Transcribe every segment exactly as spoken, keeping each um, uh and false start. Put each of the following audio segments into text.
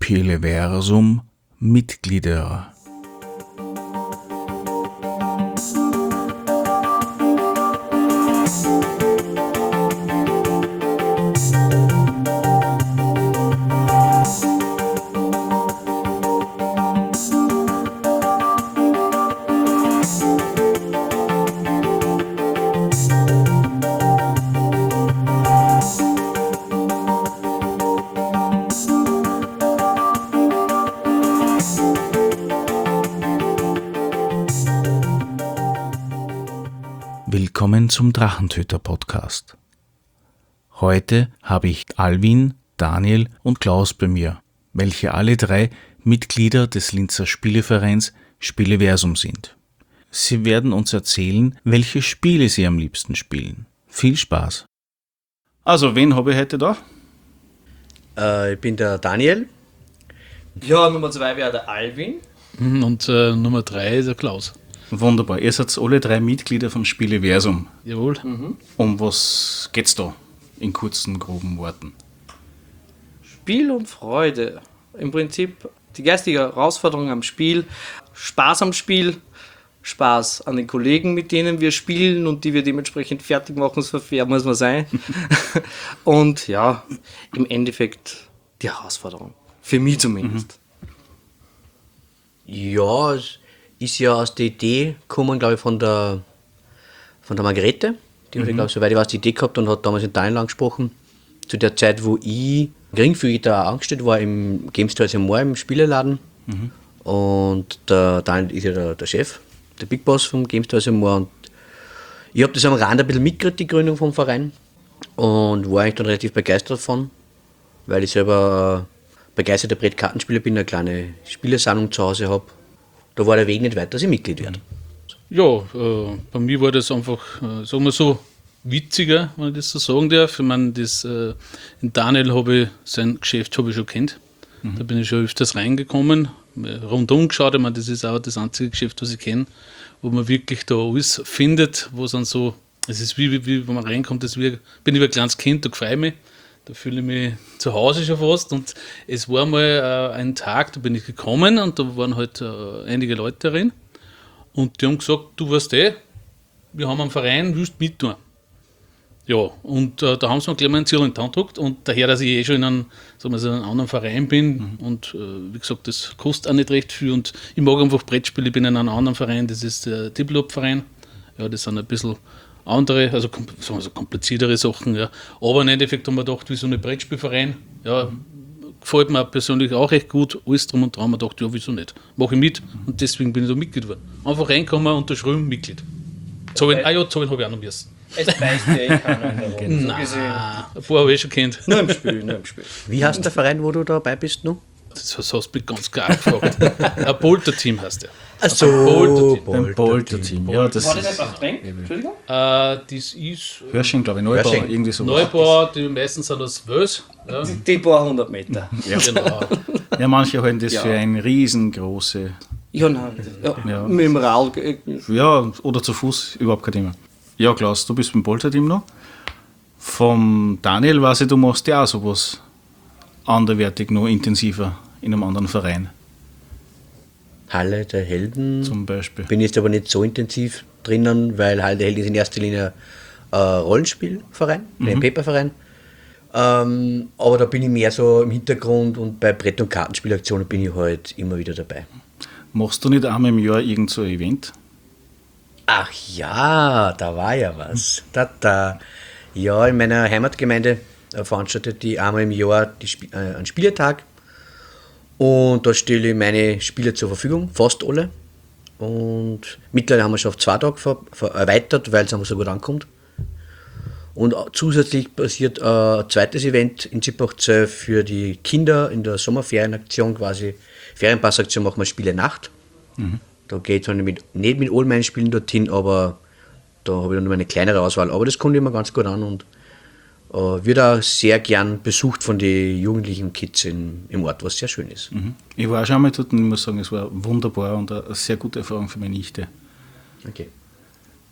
Spieleversum Mitglieder. Willkommen zum Drachentöter-Podcast. Heute habe ich Alvin, Daniel und Klaus bei mir, welche alle drei Mitglieder des Linzer Spielevereins Spieleversum sind. Sie werden uns erzählen, welche Spiele sie am liebsten spielen. Viel Spaß! Also, wen habe ich heute da? Äh, ich bin der Daniel. Ja, Nummer zwei wäre der Alvin. Und äh, Nummer drei ist der Klaus. Wunderbar, ihr seid alle drei Mitglieder vom Spieleversum. Jawohl. Mhm. Um was geht's da? In kurzen, groben Worten. Spiel und Freude. Im Prinzip die geistige Herausforderung am Spiel, Spaß am Spiel, Spaß an den Kollegen, mit denen wir spielen und die wir dementsprechend fertig machen, so fair muss man sein. Und ja, im Endeffekt die Herausforderung. Für mich zumindest. Ja, es ist ja aus der Idee gekommen, glaube ich, von der, von der Margarete. Die hat, mhm. glaube ich, soweit ich weiß, die Idee gehabt und hat damals in Daniel angesprochen. Zu der Zeit, wo ich geringfügig da angestellt war im Games Toys im Moor, im Spieleladen. Mhm. Und der Daniel ist ja der, der Chef, der Big Boss vom Games Toys im Moor. Und ich habe das am Rand ein bisschen mitgekriegt, die Gründung vom Verein. Und war eigentlich dann relativ begeistert davon, weil ich selber begeisterter Brettkartenspieler bin, eine kleine Spielesammlung zu Hause habe. Da war der Weg nicht weit, dass ich Mitglied werde. Ja, äh, bei mir war das einfach, äh, sagen wir so, witziger, wenn ich das so sagen darf. Ich meine, das, äh, in Daniel habe ich, sein Geschäft habe ich schon kennt. Mhm. Da bin ich schon öfters reingekommen, rundum geschaut. Ich meine, das ist auch das einzige Geschäft, was ich kenne, wo man wirklich da alles findet, wo es dann so, es ist wie, wie, wie wenn man reinkommt, das wie, bin ich wie ein kleines Kind, da freue ich mich. Da fühle ich mich zu Hause schon fast. Und es war mal äh, ein Tag, da bin ich gekommen und da waren halt äh, einige Leute drin. Und die haben gesagt, du weißt eh, wir haben einen Verein, willst du mittun? Ja, und äh, da haben sie mir gleich mal einen Ziel in die Hand gedruckt. Und daher, dass ich eh schon in einem, sagen wir so, einem anderen Verein bin mhm. und äh, wie gesagt, das kostet auch nicht recht viel. Und ich mag einfach Brettspiele, ich bin in einem anderen Verein, das ist der Tippelop-Verein. Ja, das sind ein bisschen andere, also sagen wir so kompliziertere Sachen, ja. Aber im Endeffekt haben wir gedacht, wie so ein Brettspielverein, ja, gefällt mir persönlich auch recht gut, alles drum und dran. Man dachte, ja, wieso nicht? Mache ich mit und deswegen bin ich da Mitglied geworden. Einfach reinkommen, unterschreiben, Mitglied. Zahlen, ah ja, zahlen habe ich auch noch müssen. Es beißt ja eh keiner in der Runde. So gesehen. Ein paar habe ich schon kennt. Nur im Spiel, nur im Spiel. Wie heißt der Verein, wo du dabei bist noch? Das hast du mich ganz klar gefragt. Ein Bolter-Team heißt der. Ach so, Ein Bolter-Team. Ja, das War das ist einfach Bank? Entschuldigung? Äh, das ist Hörsching, glaube ich, Neubau, Hörsching. irgendwie so. Neubau, die meisten sind aus Wels. Ja. Die paar hundert Meter. Ja. Genau. Ja, manche halten das Ja. für eine riesengroße, Ja, nein. Ja, Ja. Mit dem Rad. äh, ja, oder zu Fuß, überhaupt kein Thema. Ja, Klaus, du bist beim Bolter-Team noch. Vom Daniel weiß ich, du machst ja auch sowas anderweitig noch intensiver in einem anderen Verein, Halle der Helden. zum Beispiel. Bin jetzt aber nicht so intensiv drinnen, weil Halle der Helden ist in erster Linie ein Rollenspielverein, Mhm. ein Paperverein. Ähm, aber da bin ich mehr so im Hintergrund und bei Brett- und Kartenspielaktionen bin ich halt immer wieder dabei. Machst du nicht einmal im Jahr irgend so ein Event? Ach ja, da war ja was. Da, da. Ja, in meiner Heimatgemeinde äh, veranstaltet die einmal im Jahr die Sp- äh, einen Spielertag. Und da stelle ich meine Spiele zur Verfügung, fast alle. Und mittlerweile haben wir schon auf zwei Tage ver- ver- erweitert, weil es einfach so gut ankommt. Und zusätzlich passiert äh, ein zweites Event in Zippachzell für die Kinder in der Sommerferienaktion, quasi Ferienpassaktion, machen wir Spiele Nacht. Mhm. Da geht es mit, nicht mit all meinen Spielen dorthin, aber da habe ich dann nur eine kleinere Auswahl. Aber das kommt immer ganz gut an und äh, wird auch sehr gern besucht von den Jugendlichen Kids in, im Ort, was sehr schön ist. Mhm. Ich war schon einmal dort und ich muss sagen, es war wunderbar und eine sehr gute Erfahrung für meine Nichte. Okay.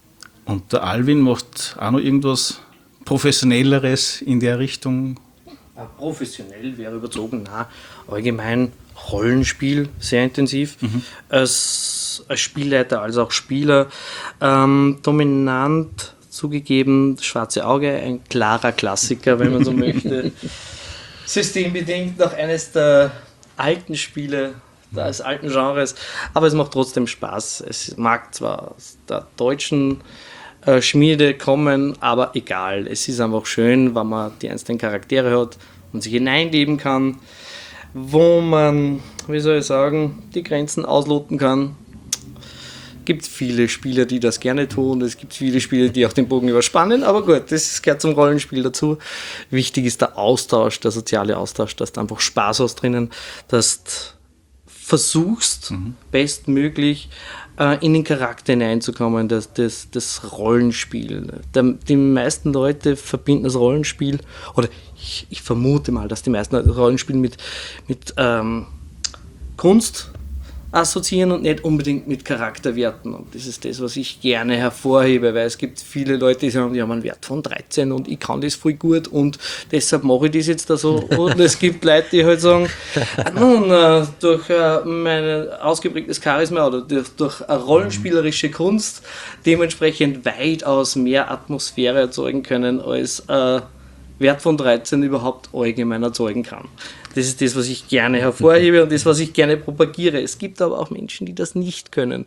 Und der Alvin macht auch noch irgendwas Professionelleres in der Richtung Professionell wäre überzogen, na, allgemein Rollenspiel, sehr intensiv, mhm. als, als Spielleiter, als auch Spieler, ähm, dominant zugegeben, Schwarze Auge, ein klarer Klassiker, wenn man so möchte, systembedingt noch eines der alten Spiele, des alten Genres, aber es macht trotzdem Spaß, es mag zwar aus der deutschen Schmiede kommen, aber egal. Es ist einfach schön, wenn man die einzelnen Charaktere hat und sich hineinleben kann, wo man, wie soll ich sagen, die Grenzen ausloten kann. Es gibt viele Spieler, die das gerne tun, es gibt viele Spieler, die auch den Bogen überspannen, aber gut, das gehört zum Rollenspiel dazu. Wichtig ist der Austausch, der soziale Austausch, dass du einfach Spaß hast drinnen, dass du versuchst, mhm. bestmöglich in den Charakter hineinzukommen, das, das, das Rollenspiel. Der, die meisten Leute verbinden das Rollenspiel, oder ich, ich vermute mal, dass die meisten Leute das Rollenspiel mit, mit ähm, Kunst assoziieren und nicht unbedingt mit Charakterwerten. Und das ist das, was ich gerne hervorhebe, weil es gibt viele Leute, die sagen, die haben einen Wert von dreizehn und ich kann das voll gut und deshalb mache ich das jetzt da so. Und es gibt Leute, die halt sagen, nun, äh, durch äh, mein ausgeprägtes Charisma oder durch, durch eine rollenspielerische Kunst dementsprechend weitaus mehr Atmosphäre erzeugen können, als äh, Wert von dreizehn überhaupt allgemein erzeugen kann. Das ist das, was ich gerne hervorhebe und das, was ich gerne propagiere. Es gibt aber auch Menschen, die das nicht können.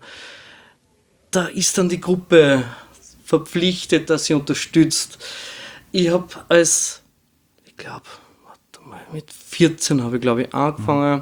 Da ist dann die Gruppe verpflichtet, dass sie unterstützt. Ich habe als, ich glaube, mit vierzehn habe ich, glaube ich, angefangen,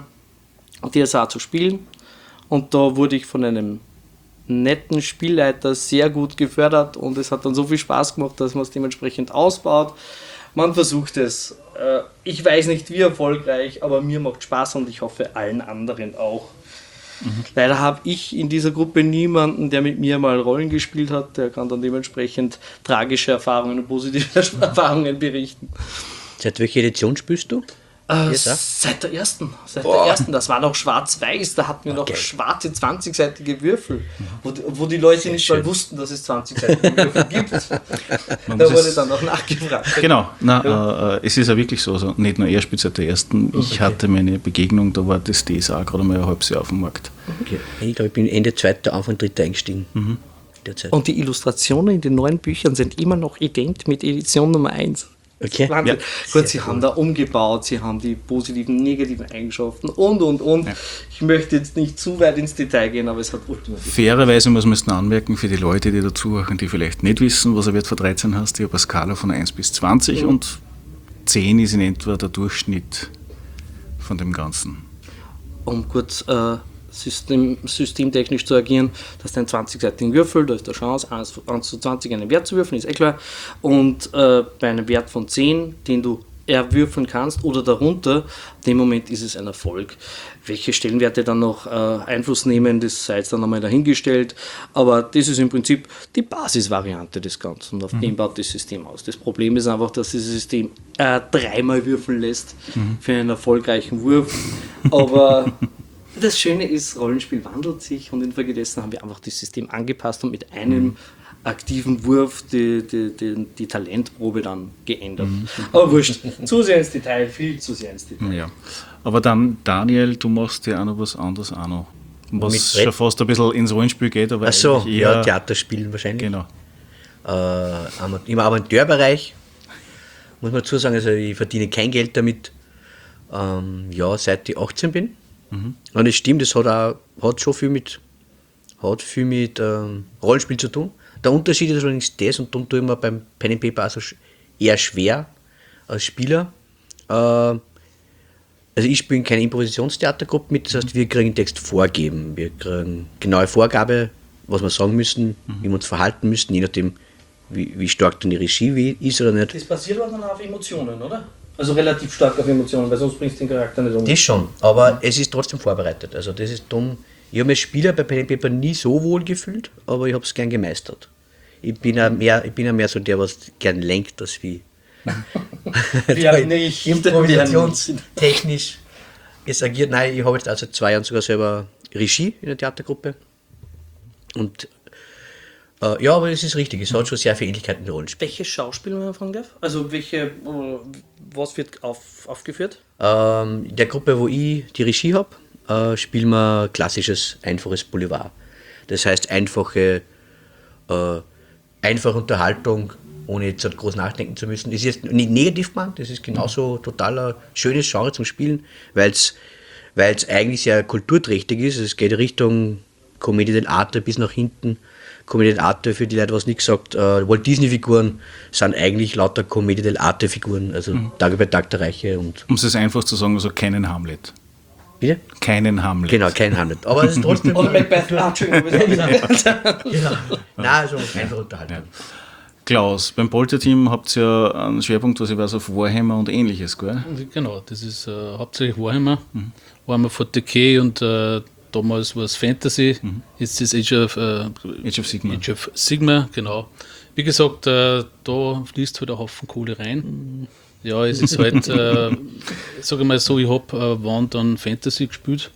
D S A zu spielen. Und da wurde ich von einem netten Spielleiter sehr gut gefördert und es hat dann so viel Spaß gemacht, dass man es dementsprechend ausbaut. Man versucht es. Ich weiß nicht, wie erfolgreich, aber mir macht Spaß und ich hoffe allen anderen auch. Mhm. Leider habe ich in dieser Gruppe niemanden, der mit mir mal Rollen gespielt hat. Der kann dann dementsprechend tragische Erfahrungen und positive Erfahrungen berichten. Seit welcher Edition spielst du? Äh, seit der ersten. Seit Boah. der ersten. Das war noch schwarz-weiß. Da hatten wir okay. noch schwarze zwanzigseitige Würfel, wo die, wo die Leute Sehr nicht schön. mal wussten, dass es zwanzigseitige Würfel gibt. Man da wurde dann auch nachgefragt. Genau. Na, ja. äh, es ist ja wirklich so. Also nicht nur er spielt seit der ersten. Ich okay. hatte meine Begegnung, da war das D S A gerade mal ein halbes Jahr auf dem Markt. Okay. Ich glaube, ich bin Ende zweiter, Anfang dritter eingestiegen. Mhm. Derzeit. Und die Illustrationen in den neuen Büchern sind immer noch ident mit Edition Nummer eins. Okay. Ja. Gut, sie cool. haben da umgebaut, sie haben die positiven, negativen Eigenschaften und, und, und. Ja. Ich möchte jetzt nicht zu weit ins Detail gehen, aber es hat ultimativ. Fairerweise muss man es noch anmerken, für die Leute, die dazuhören, die vielleicht nicht wissen, was ein Wert von dreizehn hast, ich habe eine Skala von eins bis zwanzig mhm. und zehn ist in etwa der Durchschnitt von dem Ganzen. Um kurz äh, System, systemtechnisch zu agieren, das ist ein zwanzigseitigen Würfel, da ist der Chance, eins zu zwanzig einen Wert zu würfeln, ist eh klar. Und äh, bei einem Wert von zehn, den du erwürfeln kannst oder darunter, in dem Moment ist es ein Erfolg. Welche Stellenwerte dann noch äh, Einfluss nehmen, das sei jetzt dann einmal dahingestellt, aber das ist im Prinzip die Basisvariante des Ganzen und auf mhm. dem baut das System aus. Das Problem ist einfach, dass dieses System äh, dreimal würfeln lässt mhm. für einen erfolgreichen Wurf, aber das Schöne ist, Rollenspiel wandelt sich und infolgedessen haben wir einfach das System angepasst und mit einem mhm. aktiven Wurf die, die, die, die Talentprobe dann geändert. Mhm. Aber wurscht, zu sehr ins Detail, viel zu sehr ins Detail. Ja. Aber dann, Daniel, du machst ja auch noch was anderes auch noch. Was schon fast ein bisschen ins Rollenspiel geht. Aber Ach so, ja, Theaterspielen wahrscheinlich. Genau. Äh, Im Amateurbereich muss man dazu sagen, also ich verdiene kein Geld damit, ähm, ja, seit ich achtzehn bin. Mhm. Und es stimmt, das hat, auch, hat schon viel mit, hat viel mit ähm, Rollenspiel zu tun. Der Unterschied ist allerdings das, und darum tue ich mir beim Pen and Paper also eher schwer als Spieler. Äh, also ich spiele in keiner Improvisationstheatergruppe mit, das heißt, wir kriegen den Text vorgeben. Wir kriegen genaue Vorgabe, was wir sagen müssen, mhm. wie wir uns verhalten müssen, je nachdem, wie, wie stark dann die Regie ist oder nicht. Das basiert aber dann auf Emotionen, oder? Also relativ stark auf Emotionen, weil sonst bringst du den Charakter nicht um. Das schon, aber ja. es ist trotzdem vorbereitet. Also das ist dumm. Ich habe als Spieler bei Pen and Paper nie so wohl gefühlt, aber ich habe es gern gemeistert. Ich bin ja mehr, ich bin ja mehr so der, was gern lenkt, als wie ja, nicht improvisationstechnisch es agiert. Nein, ich habe jetzt also seit zwei Jahren sogar selber Regie in der Theatergruppe und Äh, ja, aber das ist richtig. Es hat schon sehr viele Ähnlichkeiten mit Rollenspiel. Welche Schauspieler, wenn man fragen darf? Also welche, äh, was wird auf, aufgeführt? Ähm, in der Gruppe, wo ich die Regie habe, äh, spielen wir klassisches, einfaches Boulevard. Das heißt einfache, äh, einfache Unterhaltung, ohne jetzt halt groß nachdenken zu müssen. Das ist jetzt nicht negativ gemeint, das ist genauso total ein schönes Genre zum Spielen, weil es eigentlich sehr kulturträchtig ist. Es geht Richtung Commedia dell'arte bis nach hinten. Commedia dell'arte, für die Leute, was nicht gesagt, äh, Walt Disney-Figuren sind eigentlich lauter Commedia dell'arte-Figuren, also mhm. Tage bei Tag der Reiche. Und um es einfach zu sagen, also keinen Hamlet. Bitte? Keinen Hamlet. Genau, kein Hamlet. Aber es ist trotzdem... Oder Macbeth. Ah, Entschuldigung. Genau. Nein, also einfach Unterhaltung. Ja. Klaus, beim Polter-Team habt ihr ja einen Schwerpunkt, was ich weiß, auf Warhammer und ähnliches, gell? Genau, das ist äh, hauptsächlich Warhammer. Mhm. Warhammer forty K und äh, damals war es Fantasy, mhm. jetzt ist Age of, äh, Age of Sigmar. Age of Sigmar, genau. Wie gesagt, äh, da fließt halt ein Haufen Kohle rein. Ja, es ist halt, äh, sage ich mal so, ich habe äh, wann dann Fantasy gespielt,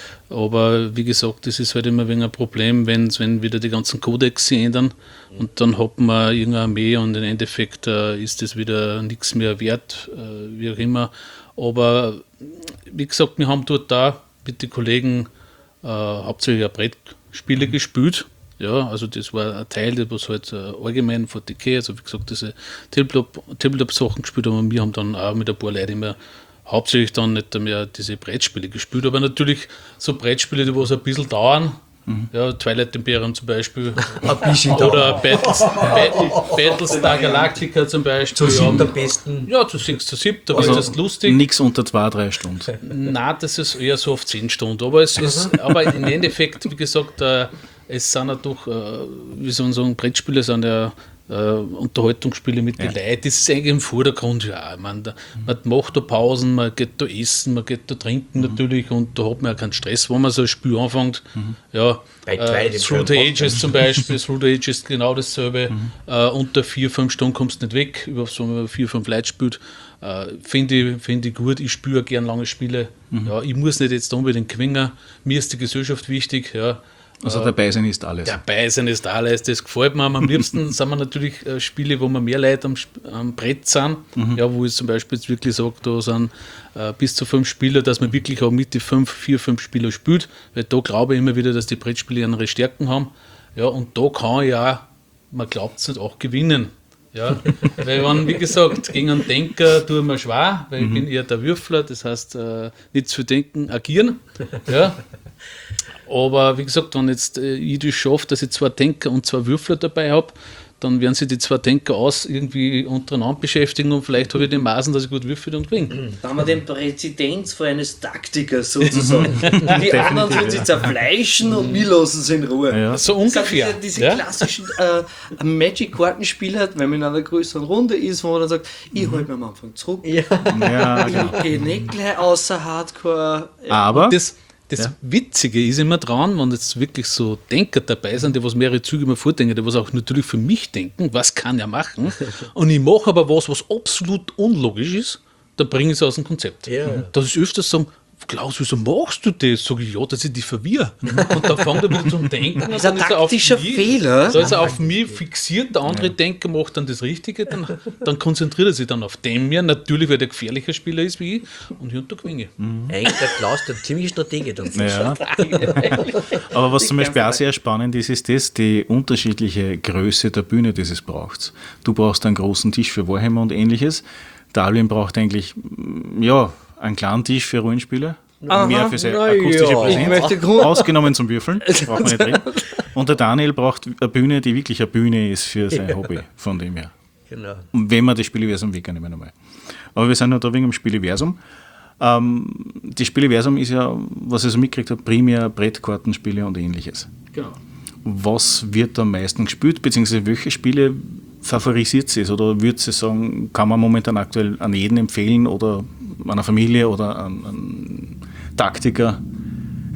aber wie gesagt, das ist halt immer ein wenig ein Problem, wenn's, wenn wieder die ganzen Codex sich ändern und dann hat man irgendeine Armee und im Endeffekt äh, ist das wieder nichts mehr wert, äh, wie auch immer. Aber wie gesagt, wir haben dort da mit den Kollegen äh, hauptsächlich auch Brettspiele mhm. gespielt. Ja, also das war ein Teil, was halt äh, allgemein von D K, also wie gesagt, diese Tabletop-Sachen gespielt haben, und wir haben dann auch mit ein paar Leuten immer hauptsächlich dann nicht mehr diese Brettspiele gespielt, aber natürlich so Brettspiele, die was ein bisschen dauern, mhm. ja, Twilight Imperium zum Beispiel, oder Battles, Battlestar Galactica zum Beispiel. Zu siebter besten. Ja, zu sechs, zu sieben, da also wird das lustig. Nichts unter zwei, drei Stunden. Nein, das ist eher so auf zehn Stunden, aber es ist, aber im Endeffekt, wie gesagt, äh, es sind ja doch, äh, wie soll man sagen, Brettspiele sind ja äh, Unterhaltungsspiele mit ja. den Leuten. Das ist eigentlich im Vordergrund, ja. Ich meine, da, mhm. man macht da Pausen, man geht da essen, man geht da trinken mhm. natürlich und da hat man ja keinen Stress, wenn man so ein Spiel anfängt. Mhm. Ja, äh, Through the Ages zum Beispiel, Through the Ages genau dasselbe. Mhm. Äh, unter vier, fünf Stunden kommst du nicht weg, über so wenn man vier, fünf Leute spielt. Äh, Finde ich, find ich gut, ich spiele gerne lange Spiele. Mhm. Ja, ich muss nicht jetzt unbedingt gewinnen, mir ist die Gesellschaft wichtig, ja. Also dabei sein ist alles. Dabei sein ist alles, das gefällt mir. Am liebsten sind wir natürlich äh, Spiele, wo wir mehr Leute am, am Brett sind, mhm. ja, wo ich zum Beispiel jetzt wirklich sage, da sind äh, bis zu fünf Spieler, dass man wirklich auch mit den fünf, vier, fünf Spieler spielt, weil da glaube ich immer wieder, dass die Brettspiele andere Stärken haben. Ja, und da kann ich ja, man glaubt es nicht, auch gewinnen. Ja, weil wenn, wie gesagt, gegen einen Denker tue ich mir schwer, weil mhm. ich bin eher der Würfler, das heißt, äh, nicht zu denken, agieren. Ja. Aber wie gesagt, wenn jetzt äh, ich das schaffe, dass ich zwei Denker und zwei Würfler dabei habe, dann werden sich die zwei Denker aus irgendwie untereinander beschäftigen und vielleicht habe ich den Maßen, dass ich gut würfel und gewinne. Da haben wir den Präzedenzfall eines Taktikers sozusagen. Die anderen sollen sich zerfleischen und wir lassen sie in Ruhe. Ja, so ungefähr. Das sind diese, diese ja? klassischen äh, Magic-Kartenspieler, wenn man in einer größeren Runde ist, wo man dann sagt, ich mhm. halte mich am Anfang zurück. Ja. Ja, genau. Ich gehe nicht gleich außer Hardcore. Aber das Das ja. Witzige ist immer dran, wenn jetzt wirklich so Denker dabei sind, die was mehrere Züge immer vordenken, die was auch natürlich für mich denken, was kann er machen, und ich mache aber was, was absolut unlogisch ist, dann bringe ich es aus dem Konzept. Ja. Das ist öfters sagen, Klaus, wieso machst du das? Sag ich, ja, dass ich dich verwirre. Und dann fängt er wieder zum Denken. Das ist ein taktischer mich, Fehler. Da ist er auf mich fixiert, der andere ja. Denker macht dann das Richtige, dann, dann konzentriert er sich dann auf den mehr. Natürlich, weil der gefährlicher Spieler ist wie ich, und hier und da gewinne ich. Mhm. Eigentlich der Klaus, der ziemliche Stratege dann. Ja. Aber was zum Beispiel auch sehr spannend ist, ist das, die unterschiedliche Größe der Bühne, die es braucht. Du brauchst einen großen Tisch für Warhammer und ähnliches. Der Alvin braucht eigentlich, ja, einen kleinen Tisch für Rollenspieler, Aha, mehr für seine akustische ja. Präsenz, ausgenommen zum Würfeln, braucht man nicht reden. Und der Daniel braucht eine Bühne, die wirklich eine Bühne ist für sein ja. Hobby, von dem her. Genau. Und wenn wir das Spieleversum wegnehmen einmal. Aber wir sind ja da wegen dem Spieleversum. Ähm, das Spieleversum ist ja, was ich so mitgekriegt habe, primär Brettkartenspiele und ähnliches. Genau. Was wird am meisten gespielt, beziehungsweise welche Spiele favorisiert sie es, oder würde sie sagen, kann man momentan aktuell an jeden empfehlen oder einer Familie oder an, an Taktiker?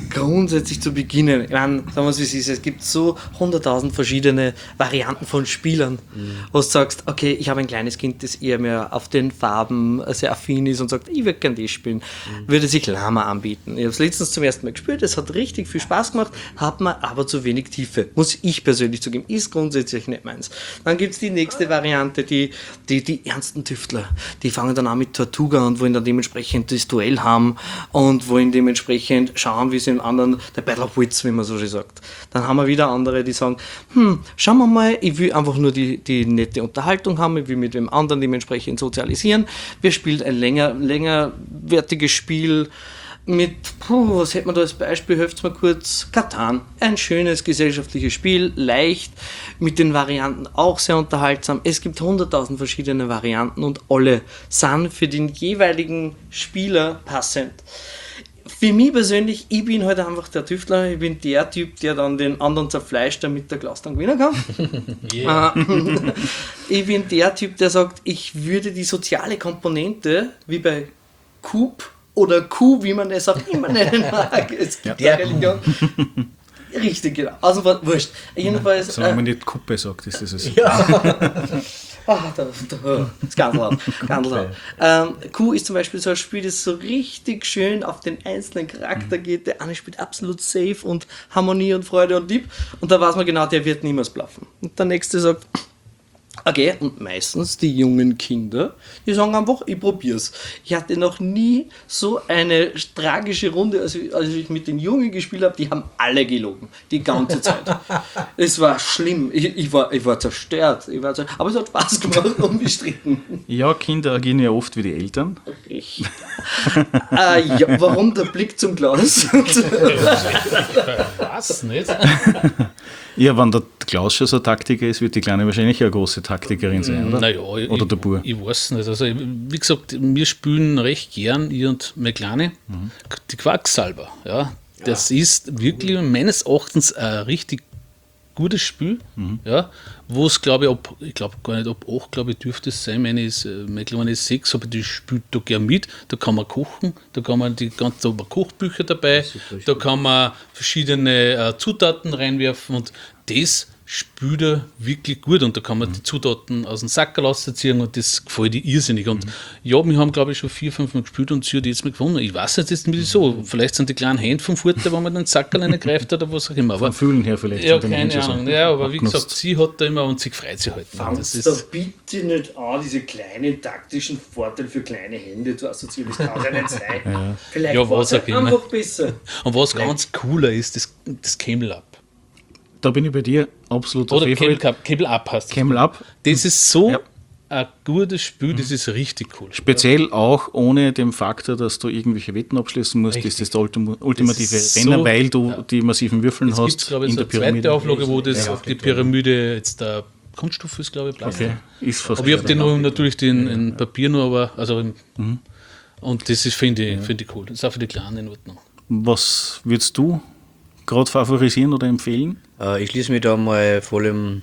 grundsätzlich zu beginnen, ich meine, sagen wir es wie es ist, es gibt so hunderttausend verschiedene Varianten von Spielern, mhm. wo du sagst, okay, ich habe ein kleines Kind, das eher mehr auf den Farben sehr affin ist und sagt, ich würde gerne das spielen, mhm. würde sich Lama anbieten. Ich habe es letztens zum ersten Mal gespielt, es hat richtig viel Spaß gemacht, hat man aber zu wenig Tiefe, muss ich persönlich zugeben, ist grundsätzlich nicht meins. Dann gibt es die nächste Variante, die, die, die ernsten Tüftler, die fangen dann an mit Tortuga und wollen dann dementsprechend das Duell haben und wollen dementsprechend schauen, wie sie im anderen, der Battle of Wits, wie man so schön sagt. Dann haben wir wieder andere, die sagen, hm, schauen wir mal, ich will einfach nur die, die nette Unterhaltung haben, ich will mit dem anderen dementsprechend sozialisieren. Wir spielen ein länger, längerwertiges Spiel mit, puh, was hätte man da als Beispiel, helft mir kurz, Catan. Ein schönes gesellschaftliches Spiel, leicht, mit den Varianten auch sehr unterhaltsam. Es gibt hunderttausend verschiedene Varianten und alle sind für den jeweiligen Spieler passend. Für mich persönlich, ich bin halt einfach der Tüftler, ich bin der Typ, der dann den anderen zerfleischt, damit der Klaus dann gewinnen kann. Yeah. Ich bin der Typ, der sagt, ich würde die soziale Komponente, wie bei Coop oder Kuh, wie man es auch immer nennen mag, es gibt ja Religion. Richtig, genau. Also, wurscht. Jedenfalls. Solange man nicht Kuppe sagt, ist das es. Ja. Ah, da, da, das ist ganz laut. Ganz laut. Ähm, Q ist zum Beispiel so ein Spiel, das so richtig schön auf den einzelnen Charakter geht. Der eine spielt absolut safe und Harmonie und Freude und Lieb. Und da weiß man genau, der wird niemals bluffen. Und der nächste sagt, okay, und meistens die jungen Kinder, die sagen einfach, ich probier's. Ich hatte noch nie so eine tragische Runde, als ich, als ich mit den Jungen gespielt habe, die haben alle gelogen, die ganze Zeit. Es war schlimm, ich, ich, war, ich war zerstört, ich war zerstört, aber es hat Spaß gemacht, unbestritten. Ja, Kinder agieren ja oft wie die Eltern. Richtig. äh, ja, warum der Blick zum Klaus? Was nicht? Ja, wenn der Klaus schon so ein Taktiker ist, wird die Kleine wahrscheinlich eine große Taktikerin sein, oder? Naja, oder ich, der Bub. Ich weiß nicht. Also, wie gesagt, wir spielen recht gern, ich und meine Kleine, mhm. die Quacksalber. Ja, das ja. ist wirklich meines Erachtens ein richtig gutes Spiel, mhm. ja, wo es, glaube ich, ab, ich glaube gar nicht, ab acht, glaube ich, dürfte es sein, meine ist, meine Kleine ist sechs, aber die spielt da gern mit, da kann man kochen, da kann man die ganzen, da haben wir Kochbücher dabei, da kann man verschiedene äh, Zutaten reinwerfen und das spielt er wirklich gut und da kann man mhm. die Zutaten aus dem Sack rausziehen und das gefällt ihr irrsinnig. Und mhm. ja, wir haben, glaube ich, schon vier, fünf Mal gespielt und sie hat jetzt mal gewonnen. Ich weiß nicht, jetzt wieso. Vielleicht sind die kleinen Hände vom Vorteil, wenn man den Sack reingreift oder was auch immer. Aber, vom Fühlen her vielleicht. Ja, keine Ahnung. So ja, aber wie gesagt, sie hat da immer und sie freut sich halt. Fangst da bitte nicht an, diese kleinen taktischen Vorteile für kleine Hände zu assoziieren. Das kann ja nicht sein. Ja. Vielleicht ja, war es einfach besser. Und was vielleicht. Ganz cooler ist, das, das Camel Up. Da bin ich bei dir absolut auf jeden Fall. Camel Up heißt das. Camel Up. Das ist so ja. ein gutes Spiel, das ist richtig cool. Speziell ja. auch ohne den Faktor, dass du irgendwelche Wetten abschließen musst, richtig. Ist das der ultim- ultimative das Renner, so, weil du ja. die massiven Würfeln jetzt hast glaube ich, in so der Pyramide. Zweite Auflage, wo das ja, auf die Pyramide jetzt der Kunststoff ist, glaube ich, Plastik. Okay. Ist fast aber ich habe den noch natürlich den in Papier nur, aber also mhm. und das ist, finde ich, ja. find ich cool. Das ist auch für die Kleinen in Ordnung. Was würdest du gerade favorisieren oder empfehlen? Äh, ich schließe mich da mal vor allem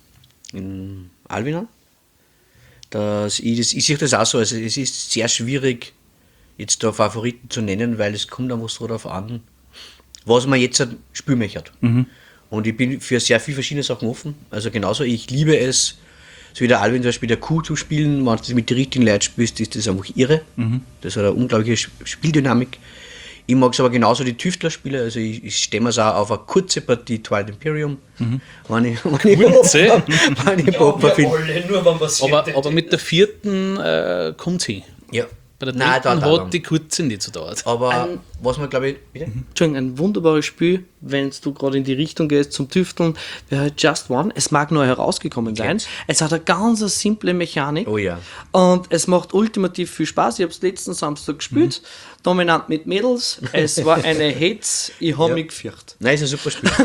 in Alvin an. Das, ich, das, ich sehe das auch so, also es ist sehr schwierig, jetzt da Favoriten zu nennen, weil es kommt einfach so darauf an, was man jetzt spielen möchte. Mhm. Und ich bin für sehr viele verschiedene Sachen offen. Also genauso, ich liebe es, so wie der Alvin zum Beispiel der Kuh zu spielen, wenn du mit den richtigen Leuten spielst, ist das einfach irre. Mhm. Das hat eine unglaubliche Spieldynamik. Ich mag es aber genauso die Tüftler-Spiele, also ich, ich stehe mir es auch auf eine kurze Partie Twilight Imperium. Mhm. Wenn ich, wenn ich Kurze? Wenn ich Popper bin. Aber, aber mit der vierten äh, kommt es hin. Ja. Bei der dritten Nein, da, da, hat die kurze nicht so dauert. Aber ein, was man glaube ich... Bitte? Entschuldigung, ein wunderbares Spiel, wenn du gerade in die Richtung gehst zum Tüfteln, wäre halt Just One. Es mag neu herausgekommen sein. Okay. Es hat eine ganz simple Mechanik. Oh ja. Und es macht ultimativ viel Spaß. Ich habe es letzten Samstag gespielt. Mhm. Dominant mit Mädels. Es war eine Hetz. Ich habe ja. mich gefürchtet. Nein, ist ein super Spiel.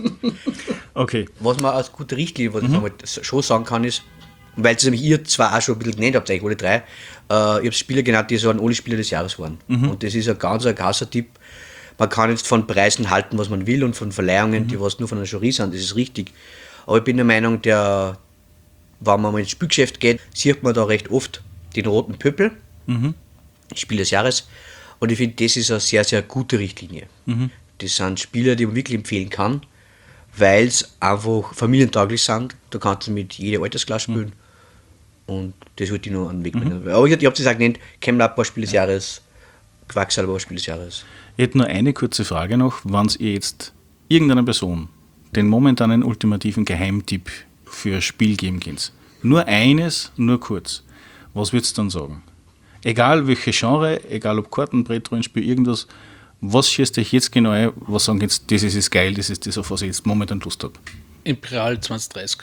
Okay. Was man als gute Richtlinie, was mhm. ich schon sagen kann, ist, weil es nämlich ihr zwar auch schon ein bisschen genannt habt, eigentlich alle drei, äh, ich habe Spieler genannt, die so an alle Spieler des Jahres waren. Mhm. Und das ist ein ganz ein krasser Tipp. Man kann jetzt von Preisen halten, was man will und von Verleihungen, mhm. die was nur von einer Jury sind, das ist richtig. Aber ich bin der Meinung, der, wenn man mal ins Spielgeschäft geht, sieht man da recht oft den roten Pöppel, mhm. Spiel des Jahres. Und ich finde, das ist eine sehr, sehr gute Richtlinie. Mhm. das sind Spiele, die man wirklich empfehlen kann, weil es einfach familientauglich sind. Da kannst du mit jeder Altersklasse spielen. Und das wollte ich noch an den Weg bringen. Aber ich, ich habe es auch genannt, Camelot war Spiel des Jahres, Quacksalber war Spiel des Jahres. Ich hätte nur eine kurze Frage noch. Wenn ihr jetzt irgendeiner Person den momentanen ultimativen Geheimtipp für ein Spiel geben könnt, nur eines, nur kurz, was würdest du dann sagen? Egal welche Genre, egal ob Karten, Brett, Rollenspiel, irgendwas, was schießt euch jetzt genau ein, was sagen jetzt, das ist es geil, das ist das, auf was ich jetzt momentan Lust habe? Imperial zwanzig dreißig.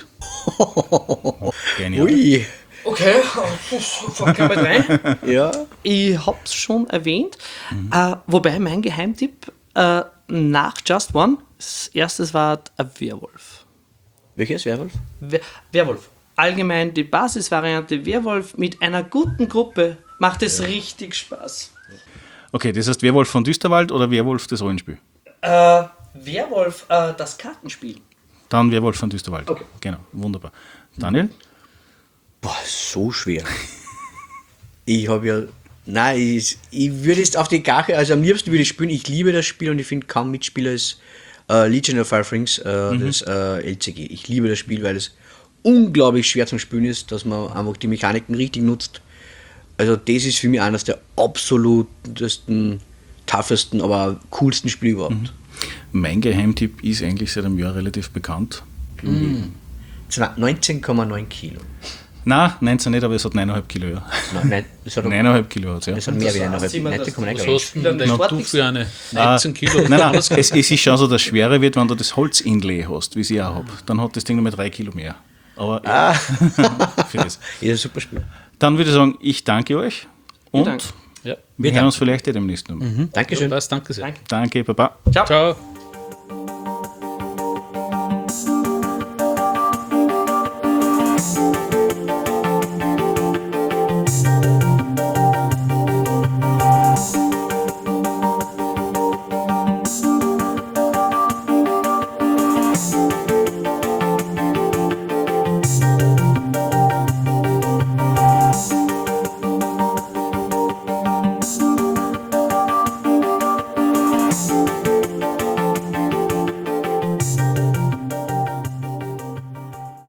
Genial. Ui! Okay, fangen wir rein. Ja. Ich habe es schon erwähnt, mhm. äh, wobei mein Geheimtipp äh, nach Just One, das erste war ein Werwolf. Welches Werwolf? We- Werwolf. Allgemein die Basisvariante Werwolf mit einer guten Gruppe macht es ja. richtig Spaß. Okay, das heißt Werwolf von Düsterwald oder Werwolf das Rollenspiel? Äh, Werwolf, äh, das Kartenspiel. Dann Werwolf von Düsterwald. Okay. Genau, wunderbar. Daniel? Boah, so schwer. ich habe ja. Nein, ich, ich würde jetzt auf die Gache, also am liebsten würde ich spielen. Ich liebe das Spiel und ich finde, kaum Mitspieler ist äh, Legion of Firefrings, äh, mhm. das äh, L C G. Ich liebe das Spiel, weil es unglaublich schwer zum Spielen ist, dass man einfach die Mechaniken richtig nutzt. Also das ist für mich eines der absolutesten, toughesten, aber coolsten Spiele überhaupt. Mhm. Mein Geheimtipp ist eigentlich seit einem Jahr relativ bekannt. Mhm. neunzehn Komma neun Kilo. Nein, neunzehn nicht, aber es hat neun Komma fünf Kilo, ja. Nein, das hat neun Komma fünf Kilo hat es, ja. Das hat mehr wie neun Komma neun. Was hast du denn du für eine? neunzehn Kilo? Nein, nein, es, es ist schon so, dass es schwerer wird, wenn du das Holz-Inlay hast, wie ich auch habe. Dann hat das Ding noch mal drei Kilo mehr. Aber ah. für das. Ja, super Spiel. Dann würde ich sagen, ich danke euch und Dank. Ja. wir hören uns vielleicht eh demnächst noch. Mhm. Dankeschön. Ja, danke sehr. Danke. Danke, Baba. Ciao. Ciao.